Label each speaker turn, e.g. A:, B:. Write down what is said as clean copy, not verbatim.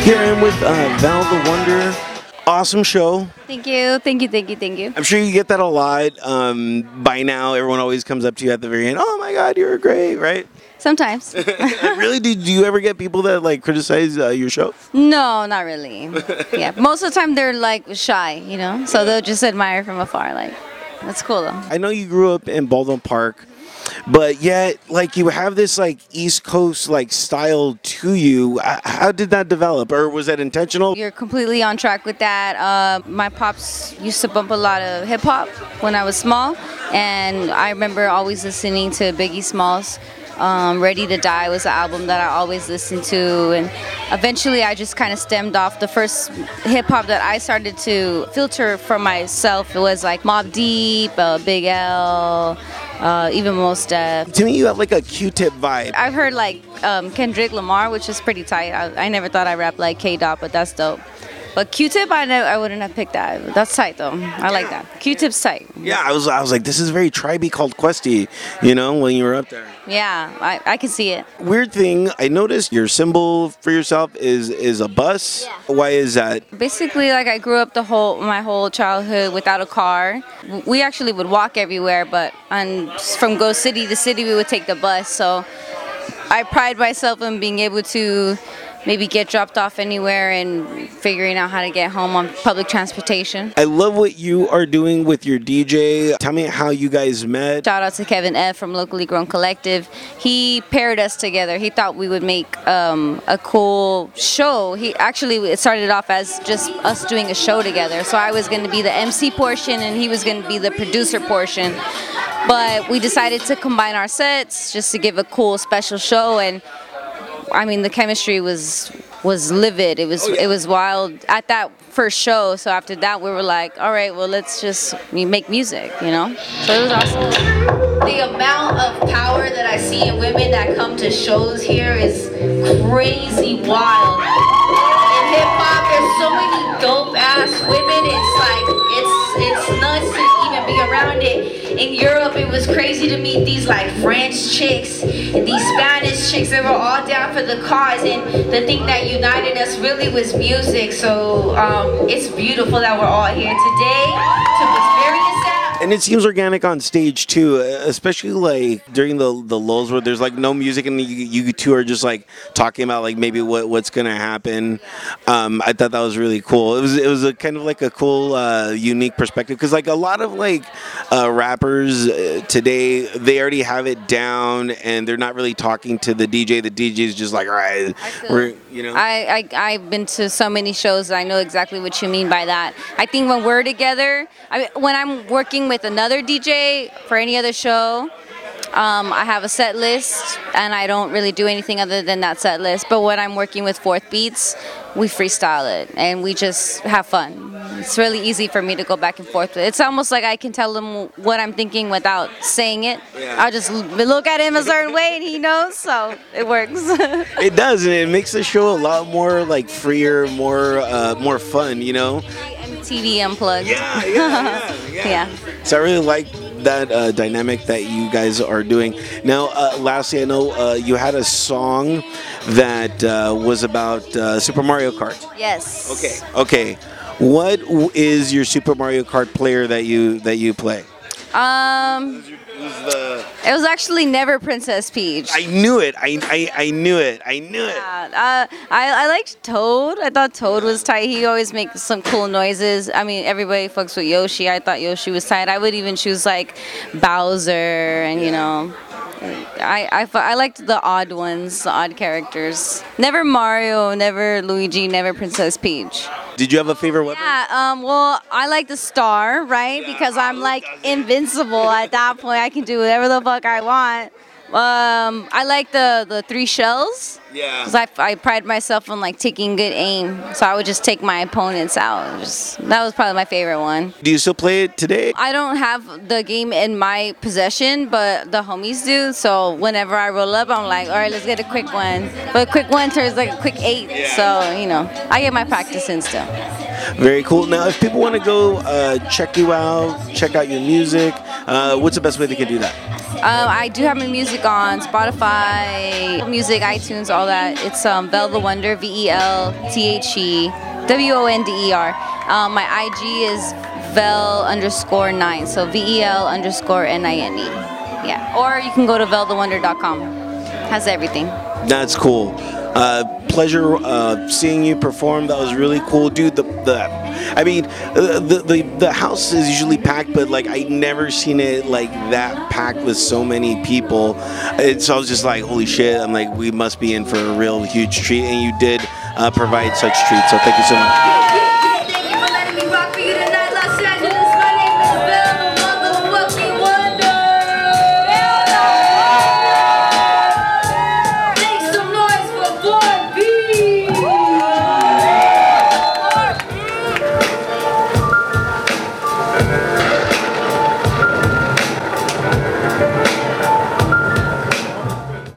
A: Here I am with Val the Wonder. Awesome show.
B: Thank you, thank you, thank you, thank you.
A: I'm sure you get that a lot. By now, everyone always comes up to you at the very end. Oh my God, you're great, right?
B: Sometimes.
A: Really? Do you ever get people that like criticize your show?
B: No, not really. Yeah, most of the time they're like shy, you know, so they'll just admire from afar. Like, that's cool though.
A: I know you grew up in Baldwin Park, but yet, like, you have this like East Coast like style to you. How did that develop, or was that intentional?
B: You're completely on track with that. My pops used to bump a lot of hip hop when I was small, and I remember always listening to Biggie Smalls. Ready to Die was an album that I always listened to, and eventually I just kind of stemmed off. The first hip hop that I started to filter for myself was like Mobb Deep, Big L, even Mos Def.
A: To me, you have like a Q-Tip vibe.
B: I've heard like Kendrick Lamar, which is pretty tight. I never thought I rapped like K-Dot, but that's dope. But Q-Tip, I wouldn't have picked that. That's tight though. I like that. Q-Tip's tight.
A: Yeah, I was like, this is very tribey called Questy, you know, when you were up there.
B: Yeah, I can see it.
A: Weird thing, I noticed your symbol for yourself is a bus.
B: Yeah.
A: Why is that?
B: Basically, like I grew up my whole childhood without a car. We actually would walk everywhere, but from Go City to City, we would take the bus. So I pride myself in being able to maybe get dropped off anywhere and figuring out how to get home on public transportation.
A: I love what you are doing with your DJ. Tell me how you guys met.
B: Shout out to Kevin F. from Locally Grown Collective. He paired us together. He thought we would make a cool show. It started off as just us doing a show together. So I was going to be the MC portion and he was going to be the producer portion. But we decided to combine our sets just to give a cool special show, and I mean, the chemistry was livid. It was wild at that first show. So after that, we were like, all right, well, let's just make music, you know? So it was awesome. The amount of power that I see in women that come to shows here is crazy wild. In hip hop, there's so many dope ass women. It's nuts to even be around it. In Europe, it was crazy to meet these like French chicks and these Spanish chicks that were all down for the cause, and the thing that united us really was music. So it's beautiful that we're all here today to experience that.
A: And it seems organic on stage too, especially like during the lulls where there's like no music and you two are just like talking about like maybe what's gonna happen. I thought that was really cool. It was a kind of like a cool unique perspective, because like a lot of like rappers today, they already have it down and they're not really talking to the DJ. The DJ is just like, all right,
B: I've been to so many shows that I know exactly what you mean by that. I think when we're together, when I'm working with another DJ for any other show, I have a set list and I don't really do anything other than that set list. But when I'm working with Fourth Beats, we freestyle it and we just have fun. It's really easy for me to go back and forth. It's almost like I can tell him what I'm thinking without saying it. Yeah. I'll just look at him a certain way and he knows, so it works.
A: It does, and it makes the show a lot more like freer, more fun, you know?
B: MTV Unplugged.
A: Yeah. So I really like that dynamic that you guys are doing. Now, lastly, I know you had a song that was about Super Mario Kart.
B: Yes.
A: Okay. What is your Super Mario Kart player that you play?
B: It was actually never Princess Peach.
A: I knew it. I knew it.
B: Yeah, I liked Toad. I thought Toad was tight. He always makes some cool noises. I mean, everybody fucks with Yoshi. I thought Yoshi was tight. I would even choose like Bowser, and you know, I liked the odd ones, the odd characters. Never Mario, never Luigi, never Princess Peach.
A: Did you have a favorite weapon?
B: Yeah, well, I like the star, right? Yeah, because I'm like invincible at that point. I can do whatever the fuck I want. I like the 3 shells.
A: Yeah.
B: Because I pride myself on like taking good aim, so I would just take my opponents out. That was probably my favorite one.
A: Do you still play it today?
B: I don't have the game in my possession, but the homies do. So whenever I roll up, I'm like, all right, let's get a quick one. But a quick one turns like a quick 8. Yeah. So you know, I get my practice in still.
A: Very cool. Now, if people want to go check you out, check out your music, what's the best way they can do that?
B: I do have my music on Spotify, Music, iTunes, all that. It's Vel the Wonder, VELTHEWONDER. My IG is Vel_9, so VEL_NINE. Yeah, or you can go to velthewonder.com. Has everything.
A: That's cool. Pleasure seeing you perform. That was really cool, dude. The house is usually packed, but like I never seen it like that packed with so many people. So I was just like, holy shit! I'm like, we must be in for a real huge treat, and you did provide such treats. So thank you so much.